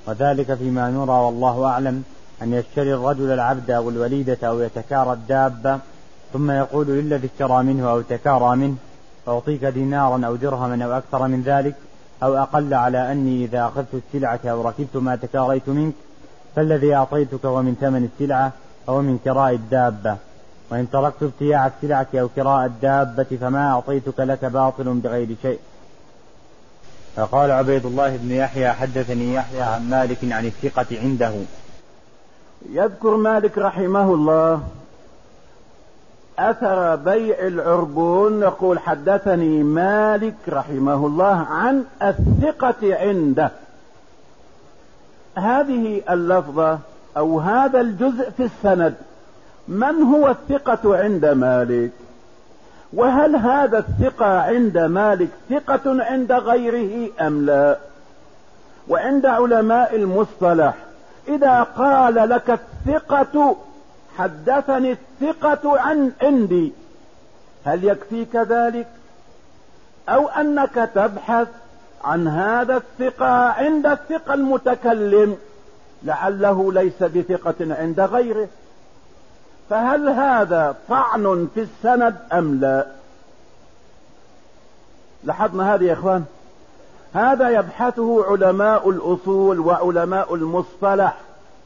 وذلك فيما نرى والله أعلم أن يشتري الرجل العبد أو الوليدة أو يتكارى الدابة ثم يقول للذي اشترى منه أو تكارى منه أعطيك دينارا أو درهما أو أكثر من ذلك أو أقل على أني إذا أخذت السلعة أو ركبت ما تكاريت منك فالذي أعطيتك هو من ثمن السلعة أو من كراء الدابة، وإن تركت ابتياع السلعة أو كراء الدابة فما أعطيتك لك باطل بغير شيء. فقال عبيد الله بن يحيى حدثني يحيى عن مالك عن الثقة عنده. يذكر مالك رحمه الله أثر بيع العربون، يقول حدثني مالك رحمه الله عن الثقة عنده. هذه اللفظة أو هذا الجزء في السند، من هو الثقة عند مالك؟ وهل هذا الثقة عند مالك ثقة عند غيره أم لا؟ وعند علماء المصطلح إذا قال لك الثقة حدثني الثقة عن عندي، هل يكفيك ذلك أو أنك تبحث عن هذا الثقة عند الثقة المتكلم لعله ليس بثقة عند غيره؟ فهل هذا طعن في السند أم لا؟ لاحظنا هذه يا إخوان، هذا يبحثه علماء الأصول وعلماء المصطلح،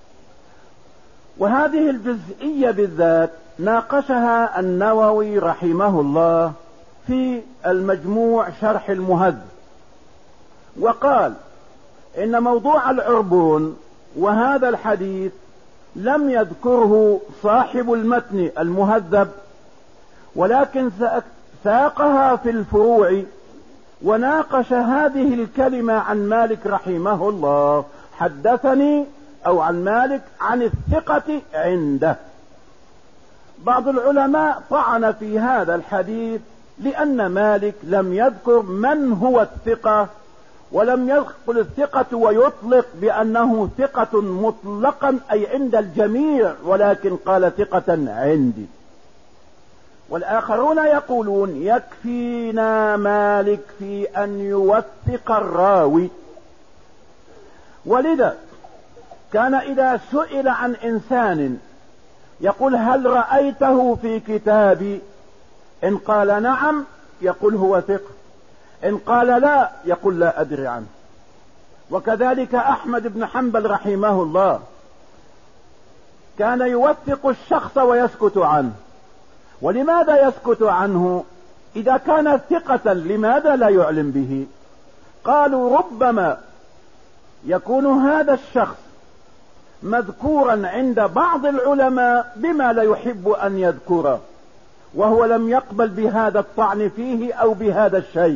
وهذه الجزئية بالذات ناقشها النووي رحمه الله في المجموع شرح المهذب، وقال إن موضوع العربون وهذا الحديث لم يذكره صاحب المتن المهذب، ولكن ساقها في الفروع وناقش هذه الكلمة عن مالك رحمه الله، حدثني أو عن مالك عن الثقة عنده. بعض العلماء طعن في هذا الحديث لأن مالك لم يذكر من هو الثقة، ولم يذكر الثقة ويطلق بأنه ثقة مطلقا أي عند الجميع، ولكن قال ثقة عندي. والآخرون يقولون يكفينا مالك في أن يوثق الراوي، ولذا كان إذا سئل عن إنسان يقول هل رأيته في كتابي، إن قال نعم يقول هو ثقة، إن قال لا يقول لا أدري عنه. وكذلك أحمد بن حنبل رحمه الله كان يوثق الشخص ويسكت عنه. ولماذا يسكت عنه؟ إذا كان ثقة لماذا لا يعلم به؟ قالوا ربما يكون هذا الشخص مذكورا عند بعض العلماء بما لا يحب أن يذكره، وهو لم يقبل بهذا الطعن فيه أو بهذا الشيء،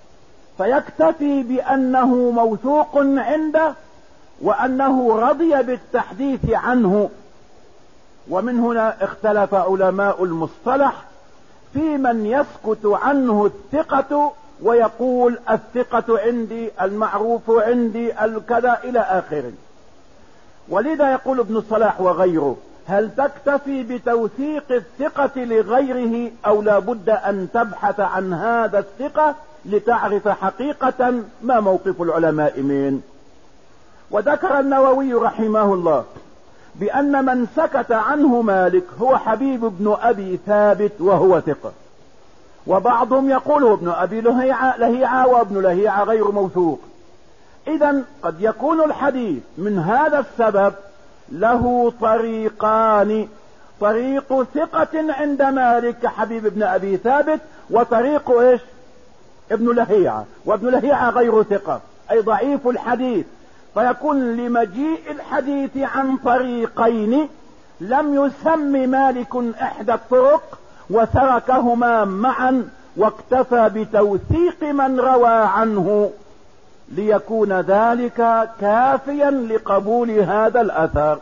فيكتفي بأنه موثوق عنده وأنه رضي بالتحديث عنه. ومن هنا اختلف علماء المصطلح في من يسكت عنه الثقة ويقول الثقة عندي، المعروف عندي، الكذا إلى آخره. ولذا يقول ابن الصلاح وغيره هل تكتفي بتوثيق الثقة لغيره أو لا بد أن تبحث عن هذا الثقة لتعرف حقيقة ما موقف العلماء منه؟ وذكر النووي رحمه الله بأن من سكت عنه مالك هو حبيب بن أبي ثابت وهو ثقة، وبعضهم يقول ابن أبي لهيعة وابن لهيعة غير موثوق. إذن قد يكون الحديث من هذا السبب له طريقان، طريق ثقة عند مالك كحبيب بن أبي ثابت، وطريق إيش؟ ابن لهيعة، وابن لهيعة غير ثقة أي ضعيف الحديث، فيكون لمجيء الحديث عن طريقين لم يسم مالك إحدى الطرق وتركهما معا واكتفى بتوثيق من روى عنه ليكون ذلك كافيا لقبول هذا الأثر.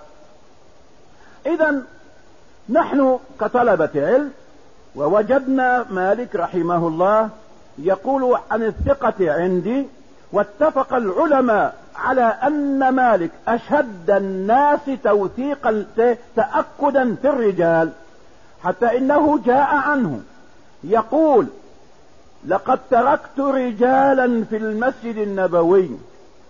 إذن نحن كطلبة علم ووجدنا مالك رحمه الله يقول عن الثقة عندي، واتفق العلماء على أن مالك أشد الناس توثيقا تأكدا في الرجال، حتى إنه جاء عنه يقول لقد تركت رجالا في المسجد النبوي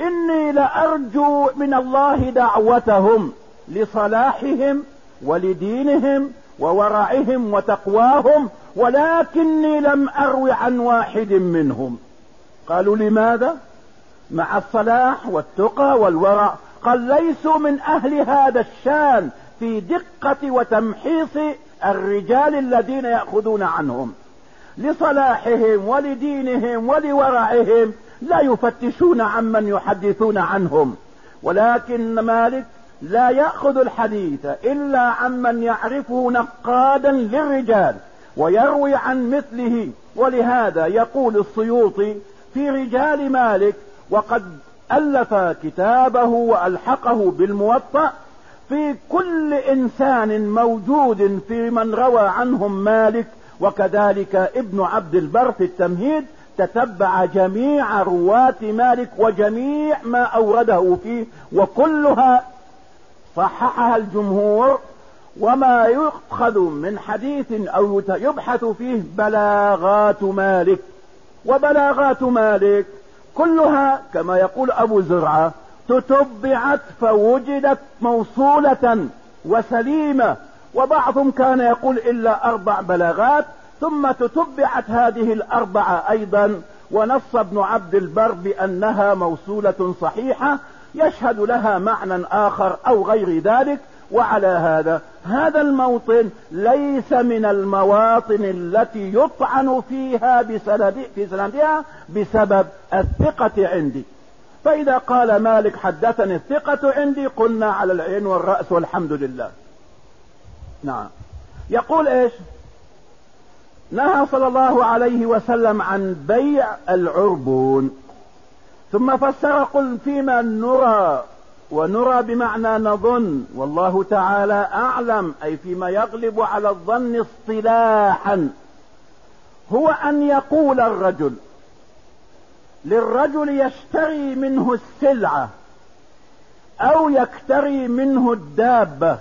إني لأرجو من الله دعوتهم لصلاحهم ولدينهم وورعهم وتقواهم، ولكني لم أروي عن واحد منهم. قالوا لماذا؟ مع الصلاح والتقى والورع. قال ليسوا من أهل هذا الشان في دقة وتمحيص الرجال الذين يأخذون عنهم. لصلاحهم ولدينهم ولورعهم لا يفتشون عمن يحدثون عنهم، ولكن مالك لا يأخذ الحديث إلا عمن يعرفه نقادا للرجال ويروي عن مثله. ولهذا يقول السيوطي في رجال مالك، وقد ألف كتابه وألحقه بالموطأ: في كل إنسان موجود في من روى عنهم مالك. وكذلك ابن عبد البر في التمهيد تتبع جميع رواة مالك وجميع ما أورده فيه، وكلها صححها الجمهور. وما يؤخذ من حديث أو يبحث فيه بلاغات مالك، وبلاغات مالك كلها كما يقول أبو زرعة تتبعت فوجدت موصولة وسليمة، وبعضهم كان يقول إلا 4 بلاغات، ثم تتبعت هذه ال4 أيضا، ونص ابن عبد البر بأنها موصولة صحيحة يشهد لها معنى آخر أو غير ذلك. وعلى هذا الموطن ليس من المواطن التي يطعن فيها في سندها بسبب الثقة عندي. فإذا قال مالك حدثني الثقة عندي قلنا على العين والرأس والحمد لله. نعم. يقول ايش؟ نهى صلى الله عليه وسلم عن بيع العربون، ثم فسر: قل فيما نرى، ونرى بمعنى نظن، والله تعالى أعلم، أي فيما يغلب على الظن اصطلاحا، هو أن يقول الرجل للرجل يشتري منه السلعة أو يكتري منه الدابة.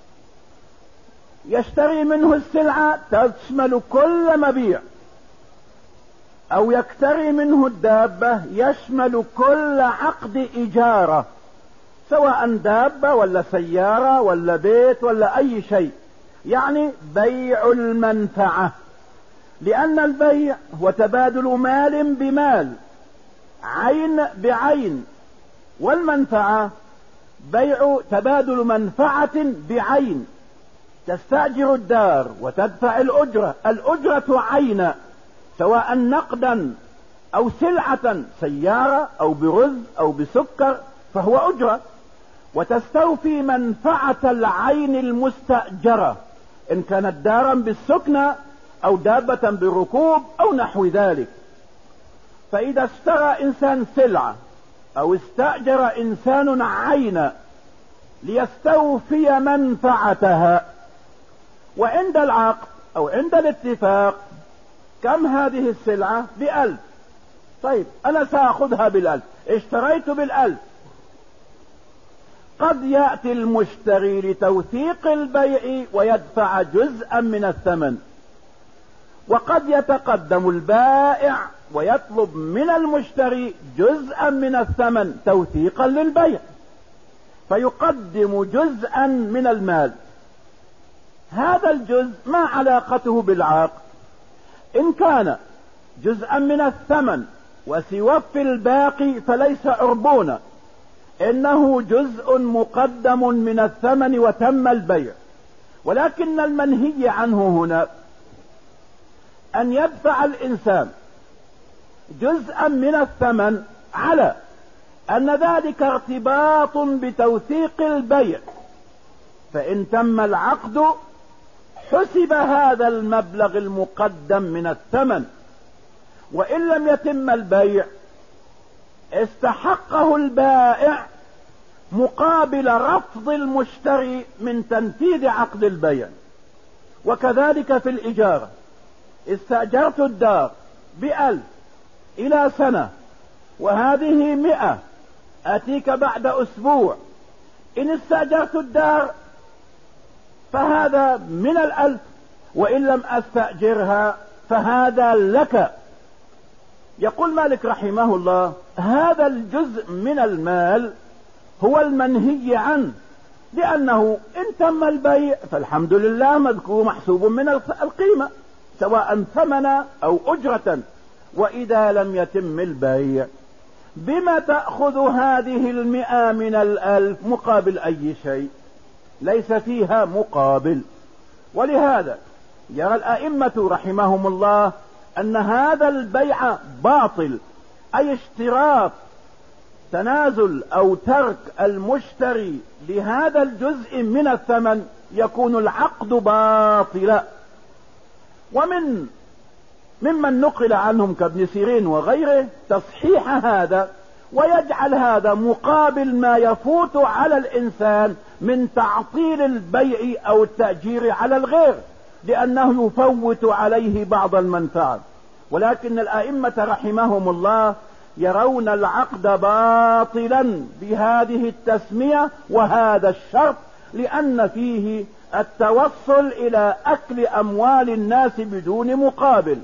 يشتري منه السلعة تشمل كل مبيع، أو يكتري منه الدابة يشمل كل عقد إجارة، سواء دابة ولا سيارة ولا بيت ولا أي شيء، يعني بيع المنفعة. لأن البيع هو تبادل مال بمال، عين بعين، والمنفعة بيع تبادل منفعة بعين. تستأجر الدار وتدفع الأجرة عين، سواء نقدا أو سلعة، سيارة أو برز أو بسكر فهو أجرة. وتستوفي منفعة العين المستأجرة، إن كانت دارا بالسكنة أو دابة بالركوب أو نحو ذلك. فإذا اشترى إنسان سلعة أو استأجر إنسان عين ليستوفي منفعتها، وعند العقد أو عند الاتفاق كم هذه السلعة؟ ب1000. طيب أنا سأخذها ب1000، اشتريت ب1000. قد يأتي المشتري لتوثيق البيع ويدفع جزءا من الثمن، وقد يتقدم البائع ويطلب من المشتري جزءا من الثمن توثيقا للبيع، فيقدم جزءا من المال. هذا الجزء ما علاقته بالعقد؟ إن كان جزءا من الثمن وسيوفي الباقي فليس عربونا، إنه جزء مقدم من الثمن وتم البيع. ولكن المنهي عنه هنا أن يدفع الإنسان جزءا من الثمن على أن ذلك ارتباط بتوثيق البيع، فإن تم العقد حسب هذا المبلغ المقدم من الثمن، وإن لم يتم البيع استحقه البائع مقابل رفض المشتري من تنفيذ عقد البيع. وكذلك في الإجارة، استأجرت الدار ب1000 إلى سنة، وهذه 100، أتيك بعد أسبوع. إن استأجرت الدار فهذا من 1000، وإن لم أستأجرها فهذا لك. يقول مالك رحمه الله: هذا الجزء من المال هو المنهي عنه، لأنه إن تم البيع فالحمد لله مذكور محسوب من القيمة سواء ثمنا أو أجرة. وإذا لم يتم البيع بما تأخذ هذه 100 من 1000 مقابل أي شيء؟ ليس فيها مقابل. ولهذا يرى الأئمة رحمهم الله أن هذا البيع باطل، أي اشتراط تنازل أو ترك المشتري لهذا الجزء من الثمن يكون العقد باطلا. ممن نقل عنهم كابن سيرين وغيره تصحيح هذا، ويجعل هذا مقابل ما يفوت على الإنسان من تعطيل البيع أو التأجير على الغير، لأنه يفوت عليه بعض المنفعة. ولكن الأئمة رحمهم الله يرون العقد باطلا بهذه التسمية وهذا الشرط، لأن فيه التوصل إلى أكل أموال الناس بدون مقابل.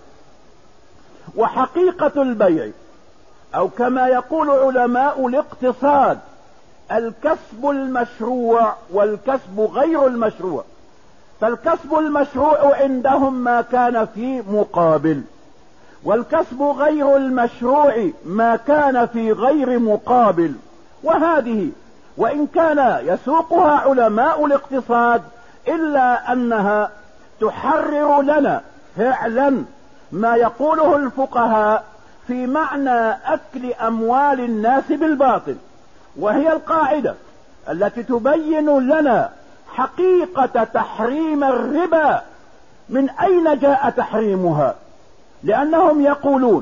وحقيقة البيع، أو كما يقول علماء الاقتصاد، الكسب المشروع والكسب غير المشروع. فالكسب المشروع عندهم ما كان في مقابل، والكسب غير المشروع ما كان في غير مقابل. وهذه وإن كان يسوقها علماء الاقتصاد إلا أنها تحرر لنا فعلا ما يقوله الفقهاء في معنى أكل أموال الناس بالباطل، وهي القاعدة التي تبين لنا حقيقة تحريم الربا من أين جاء تحريمها. لأنهم يقولون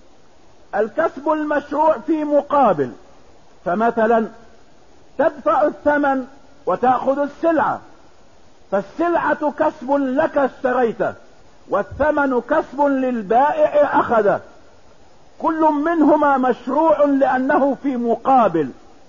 الكسب المشروع في مقابل، فمثلا تدفع الثمن وتأخذ السلعة، فالسلعة كسب لك اشتريته، والثمن كسب للبائع أخذه، كل منهما مشروع لأنه في مقابل.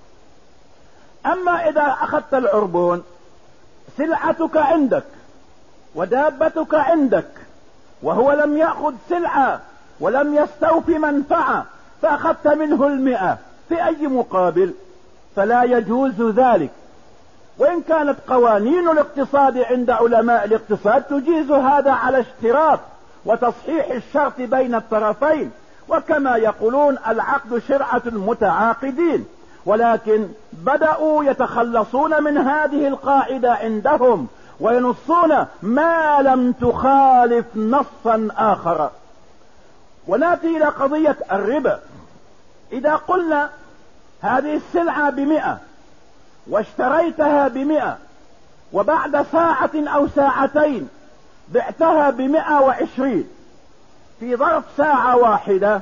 أما إذا أخذت العربون، سلعتك عندك ودابتك عندك، وهو لم يأخذ سلعة ولم يستوف منفعة، فأخذت منه 100 في أي مقابل؟ فلا يجوز ذلك. وإن كانت قوانين الاقتصاد عند علماء الاقتصاد تجيز هذا على اشتراط وتصحيح الشرط بين الطرفين، وكما يقولون العقد شرعة المتعاقدين، ولكن بدأوا يتخلصون من هذه القاعدة عندهم وينصون ما لم تخالف نصا آخر. ونأتي إلى قضية الربا. إذا قلنا هذه السلعة 100 واشتريتها 100، وبعد ساعة أو ساعتين بعتها 120، في ظرف ساعة واحدة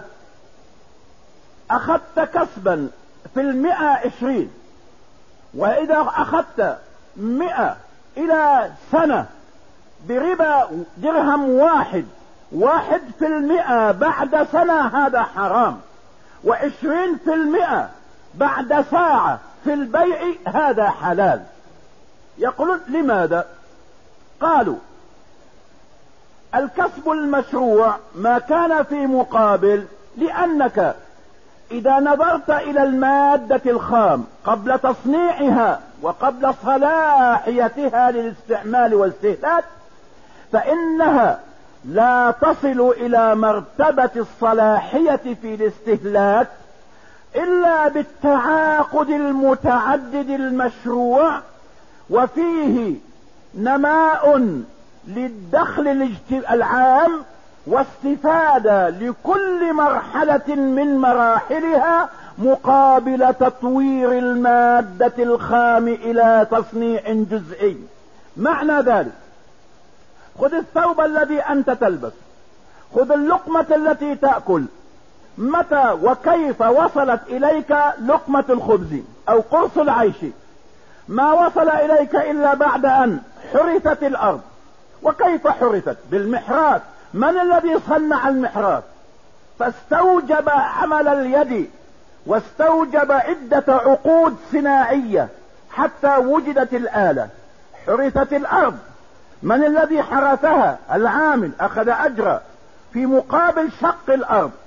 أخذت كسبا في 120. وإذا أخذت 100 إلى سنة بربا درهم واحد في 100 بعد سنة، هذا حرام. 20% بعد ساعة في البيع هذا حلال. يقولون لماذا؟ قالوا الكسب المشروع ما كان في مقابل، لأنك إذا نظرت إلى المادة الخام قبل تصنيعها وقبل صلاحيتها للاستعمال والاستهلاك، فإنها لا تصل إلى مرتبة الصلاحية في الاستهلاك إلا بالتعاقد المتعدد المشروع، وفيه نماء للدخل العام واستفادة لكل مرحلة من مراحلها مقابل تطوير المادة الخام إلى تصنيع جزئي. معنى ذلك: خذ الثوب الذي أنت تلبس، خذ اللقمة التي تأكل، متى وكيف وصلت إليك لقمة الخبز أو قرص العيش؟ ما وصل إليك إلا بعد أن حرثت الأرض. وكيف حرثت؟ بالمحراث. من الذي صنع المحراث؟ فاستوجب عمل اليد، واستوجب عدة عقود صناعية حتى وجدت الآلة. حرثت الأرض، من الذي حرثها؟ العامل، أخذ أجر في مقابل شق الأرض.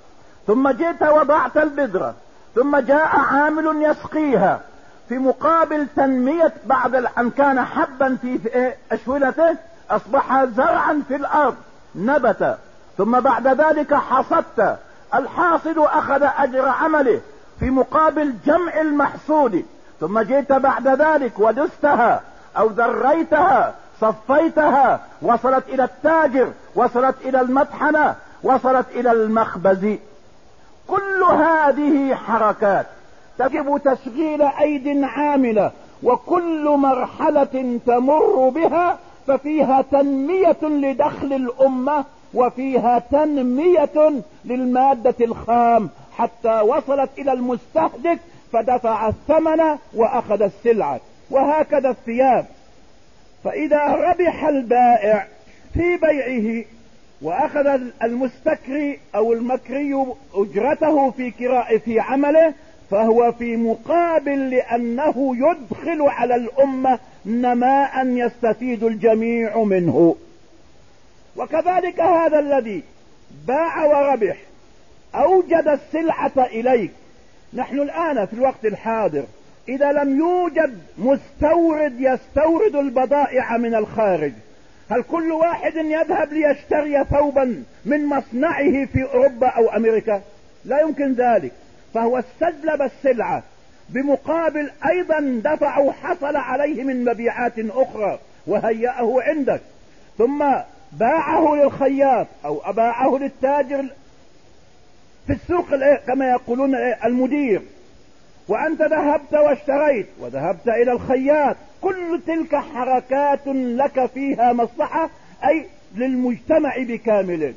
ثم جئت وضعت البذرة، ثم جاء عامل يسقيها في مقابل تنمية بعد أن كان حبا في أشولته أصبح زرعا في الأرض نبت، ثم بعد ذلك حصدت، الحاصد أخذ أجر عمله في مقابل جمع المحصول، ثم جئت بعد ذلك ودستها أو ذريتها صفيتها، وصلت إلى التاجر، وصلت إلى المطحنة، وصلت إلى المخبز. كل هذه حركات تجب تشغيل أيد عاملة، وكل مرحلة تمر بها ففيها تنمية لدخل الأمة، وفيها تنمية للمادة الخام، حتى وصلت إلى المستهلك فدفع الثمن وأخذ السلعة. وهكذا الثياب، فإذا ربح البائع في بيعه وأخذ المستكري أو المكري أجرته في عمله، فهو في مقابل لأنه يدخل على الأمة نماء يستفيد الجميع منه. وكذلك هذا الذي باع وربح أوجد السلعة إليك. نحن الآن في الوقت الحاضر إذا لم يوجد مستورد يستورد البضائع من الخارج، هل كل واحد يذهب ليشتري ثوبا من مصنعه في أوروبا أو أمريكا؟ لا يمكن ذلك. فهو استجلب السلعة بمقابل أيضا دفع وحصل عليه من مبيعات أخرى وهيأه عندك، ثم باعه للخياط أو أباعه للتاجر في السوق كما يقولون المدير، وأنت ذهبت واشتريت وذهبت إلى الخياط. كل تلك حركات لك فيها مصلحة، أي للمجتمع بكامله.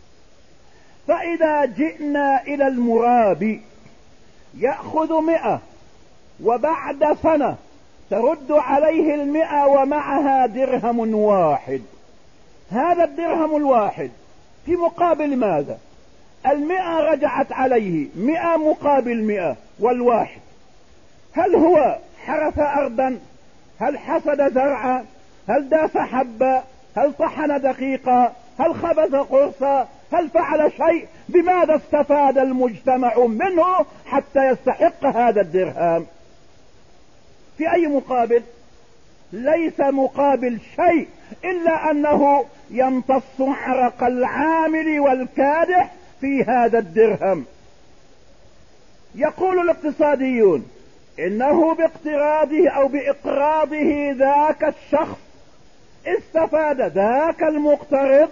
فإذا جئنا إلى المرابي يأخذ 100 وبعد سنة ترد عليه 100 ومعها درهم واحد، هذا الدرهم الواحد في مقابل ماذا؟ 100 رجعت عليه 100 مقابل 100، والواحد هل هو حرث أرضا؟ هل حصد زرعا؟ هل داس حبا؟ هل طحن دقيقا؟ هل خبز قرصا؟ هل فعل شيء؟ بماذا استفاد المجتمع منه حتى يستحق هذا الدرهم؟ في أي مقابل؟ ليس مقابل شيء إلا أنه يمتص عرق العامل والكادح في هذا الدرهم. يقول الاقتصاديون إنه باقتراضه أو بإقراضه ذاك الشخص استفاد ذاك المقترض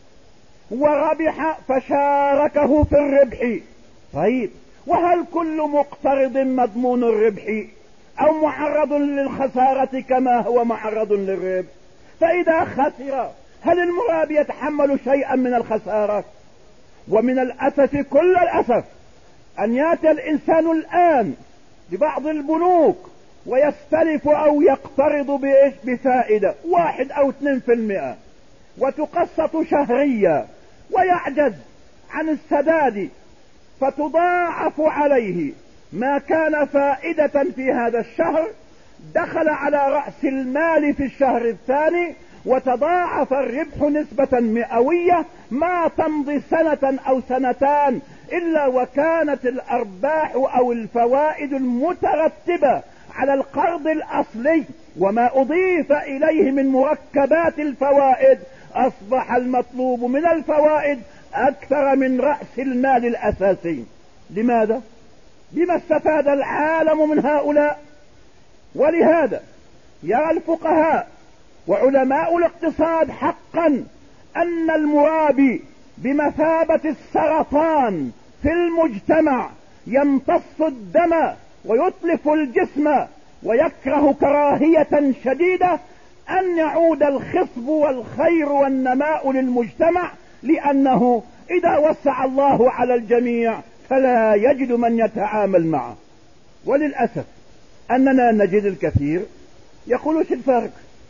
وربح فشاركه في الربح. طيب، وهل كل مقترض مضمون الربح أو معرض للخسارة كما هو معرض للربح؟ فإذا خسر هل المرابي يتحمل شيئا من الخسارة؟ ومن الأسف كل الأسف أن يأتي الإنسان الآن لبعض البنوك ويستلف أو يقترض بفائدة 1 أو 2%، وتقسط شهريا ويعجز عن السداد، فتضاعف عليه ما كان فائدة في هذا الشهر، دخل على رأس المال في الشهر الثاني وتضاعف الربح نسبة مئوية، ما تمضي سنة أو سنتان إلا وكانت الأرباح أو الفوائد المترتبة على القرض الأصلي وما أضيف إليه من مركبات الفوائد أصبح المطلوب من الفوائد أكثر من رأس المال الأساسي. لماذا؟ بما استفاد العالم من هؤلاء. ولهذا يرى الفقهاء وعلماء الاقتصاد حقا أن المرابي بمثابة السرطان في المجتمع، يمتص الدم ويتلف الجسم، ويكره كراهية شديدة أن يعود الخصب والخير والنماء للمجتمع، لأنه إذا وسع الله على الجميع فلا يجد من يتعامل معه. وللأسف أننا نجد الكثير يقول وش الفرق؟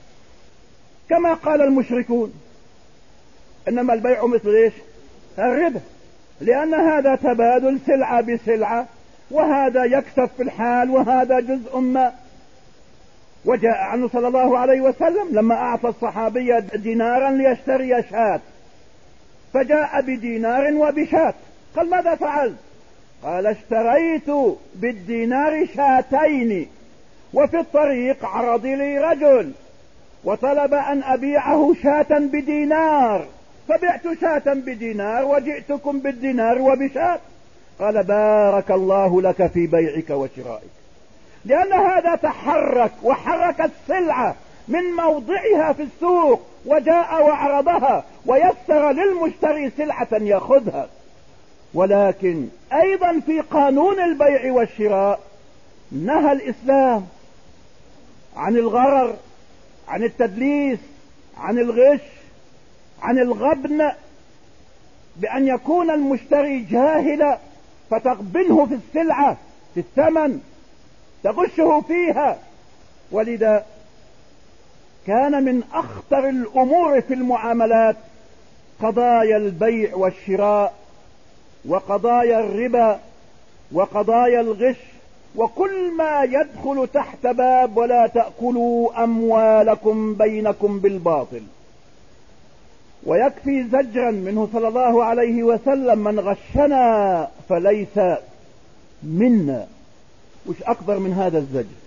كما قال المشركون إنما البيع مثل إيش؟ الربا، لأن هذا تبادل سلعة بسلعة، وهذا يكسب في الحال وهذا جزء ما. وجاء عنه صلى الله عليه وسلم لما أعطى الصحابي دينارا ليشتري شاة، فجاء بدينار وبشاة، قال ماذا فعلت؟ قال اشتريت بالدينار شاتين، وفي الطريق عرض لي رجل وطلب أن أبيعه شاة بدينار، فبعت شاة بدينار وجئتكم بالدينار وبشاة. قال بارك الله لك في بيعك وشرائك، لأن هذا تحرك وحرك السلعة من موضعها في السوق وجاء وعرضها ويسر للمشتري سلعة يأخذها. ولكن أيضا في قانون البيع والشراء نهى الإسلام عن الغرر، عن التدليس، عن الغش، عن الغبن، بأن يكون المشتري جاهلا فتغبنه في السلعة، في الثمن، تغشه فيها. ولذا كان من أخطر الأمور في المعاملات قضايا البيع والشراء، وقضايا الربا، وقضايا الغش، وكل ما يدخل تحت باب ولا تأكلوا أموالكم بينكم بالباطل. ويكفي زجرا منه صلى الله عليه وسلم: من غشنا فليس منا. وش أكبر من هذا الزجر؟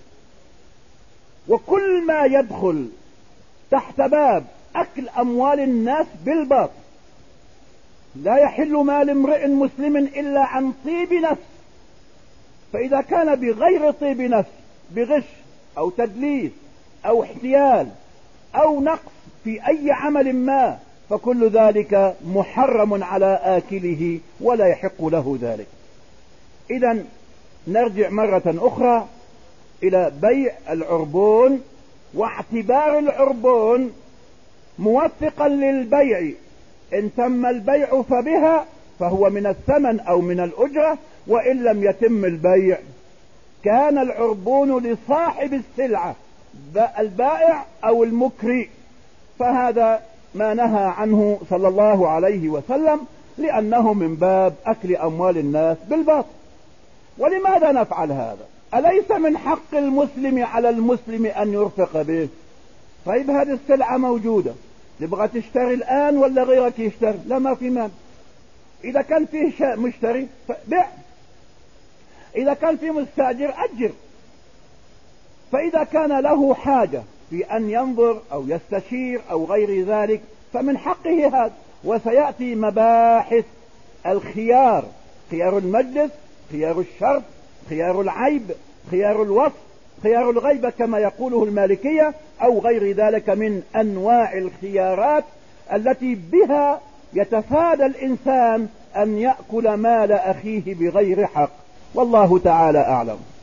وكل ما يدخل تحت باب أكل أموال الناس بالباطل. لا يحل مال امرئ مسلم إلا عن طيب نفس، فإذا كان بغير طيب نفس، بغش أو تدليس أو احتيال أو نقص في أي عمل ما، فكل ذلك محرم على آكله ولا يحق له ذلك. إذن نرجع مرة أخرى إلى بيع العربون، واعتبار العربون موثقا للبيع. إن تم البيع فبها، فهو من الثمن أو من الأجرة، وإن لم يتم البيع كان العربون لصاحب السلعة، البائع أو المكري. فهذا ما نهى عنه صلى الله عليه وسلم، لأنه من باب أكل أموال الناس بالباطل. ولماذا نفعل هذا؟ أليس من حق المسلم على المسلم أن يرفق به؟ طيب هذه السلعة موجودة، تبغى تشتري الآن ولا غيرك يشتري؟ لا، ما في مال. إذا كان فيه مشتري فبيع، إذا كان فيه مستأجر أجر. فإذا كان له حاجة في أن ينظر أو يستشير أو غير ذلك فمن حقه هذا. وسيأتي مباحث الخيار: خيار المجلس، خيار الشرط، خيار العيب، خيار الوصف، خيار الغيبة كما يقوله المالكية، أو غير ذلك من أنواع الخيارات التي بها يتفادى الإنسان أن يأكل مال أخيه بغير حق. والله تعالى أعلم.